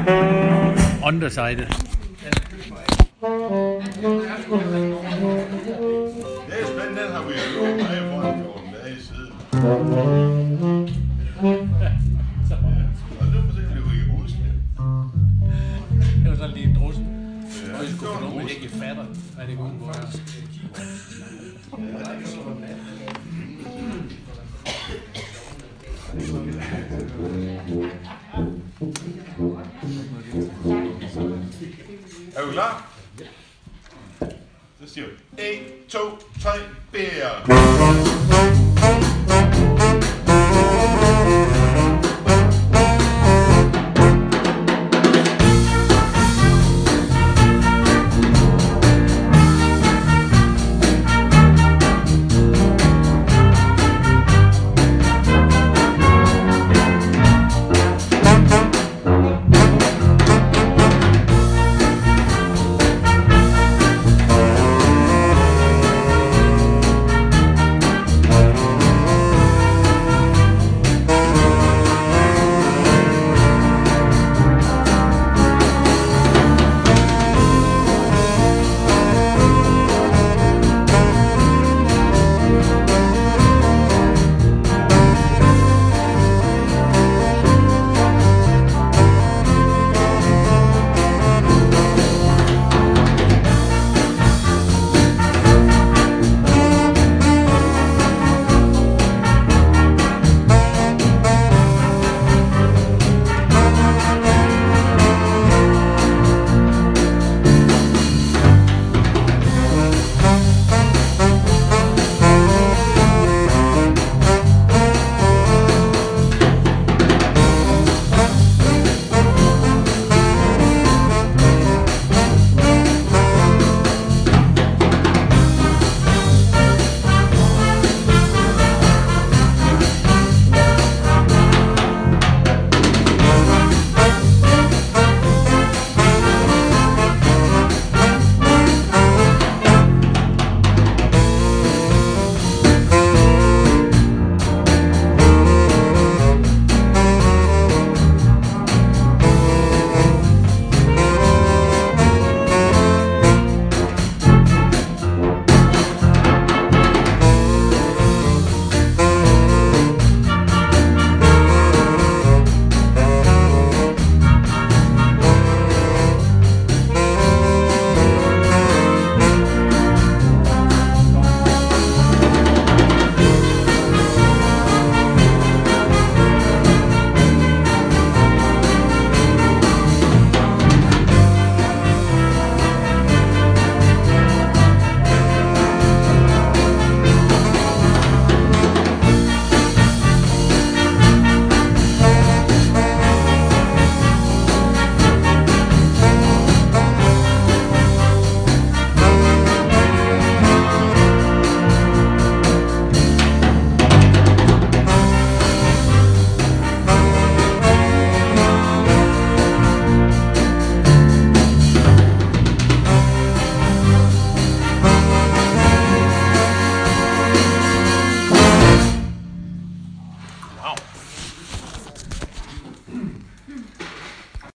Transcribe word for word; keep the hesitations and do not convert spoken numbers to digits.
Undersided. Det er spændende, den har vi jo gjort meget for en fjorten dage siden. Og nu må se, om vi kan huske det. Det var sådan lige en drussen. Ja, Og det jeg skulle var få en nogen, drussen. ikke fatter, hvad det går ud på her. Er du klar? Så siger vi en, to, tre, bær.